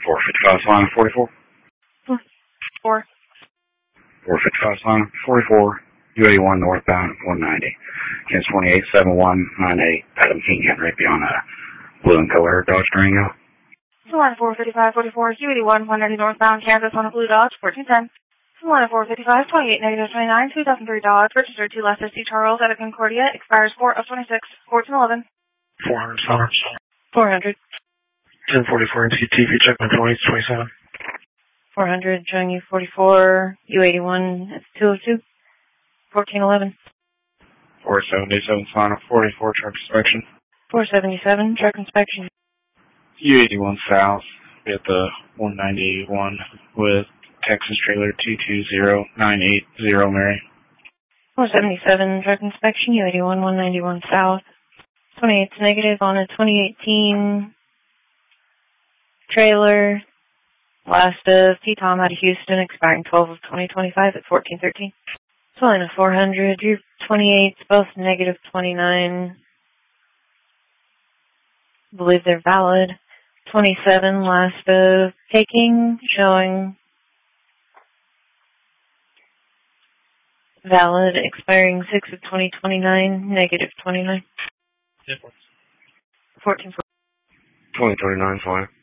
455 Solana 44. 4. 455 Solana 44. U81 northbound 190. Against 287198. Adam King Henry beyond blue and color Dodge Durango. Solana 455 44. U81 190 northbound Kansas on a blue Dodge 1410. Solana 455 28 negative 29 2003 Dodge. Registered to Lester C. Charles at a Concordia. Expires 4 of 26 1411. 400 Solana. 400. 1044 NCTV check my 27. 400 showing you 44. U81 at 202. 1411. 477 Solana 44 truck inspection. 477 truck inspection. U81 south at the 191 with Texas trailer 220980 Mary. 477 truck inspection. U81 191 south. 28's negative on a 2018 trailer. Last of T-Tom out of Houston, expiring 12 of 2025 at 1413. Solana 400, your 28's both negative 29. I believe they're valid. 27, last of taking, showing valid, expiring 6 of 2029, negative 29. 14. 2029 Solana.